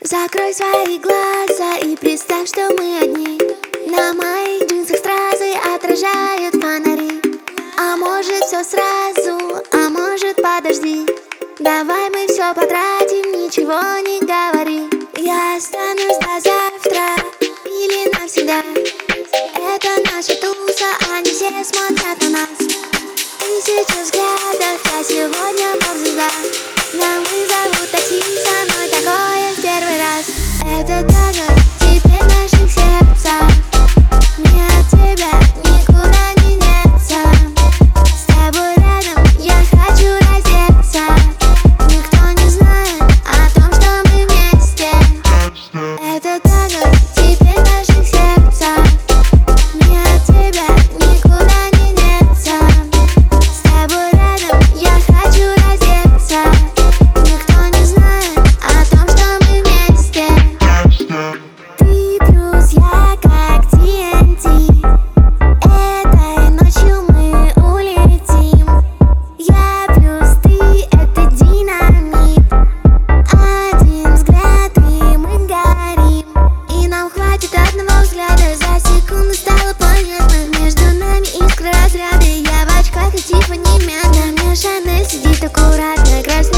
Закрой свои глаза и представь, что мы одни. На моих джинсах стразы отражают фонари. А может все сразу, а может подожди. Давай мы все потратим, ничего не говори. Я останусь до завтра или навсегда. Это наша туса, они все смотрят на нас. Тысячу взглядов, я сегодня поп-звезда. Но мы зовут такси, со мной такое в первый раз. Это танец теперь в наших сердцах. Мне от тебя никуда не деться. С тобой рядом я хочу раздеться. Никто не знает о том, что мы вместе. Это танец теперь в наших сердцах. Мне от тебя никуда не деться. С тобой рядом я хочу раздеться. Никто не знает о том, что мы вместе. Ты плюс я как TNT. Этой ночью мы улетим. Я плюс ты, это динамит. Один взгляд и мы горим. И нам хватит одного взгляда. За секунду стало понятно. Между нами искры разряды. Я в очках и типа не мята. На мне Шанель сидит аккуратно. Красный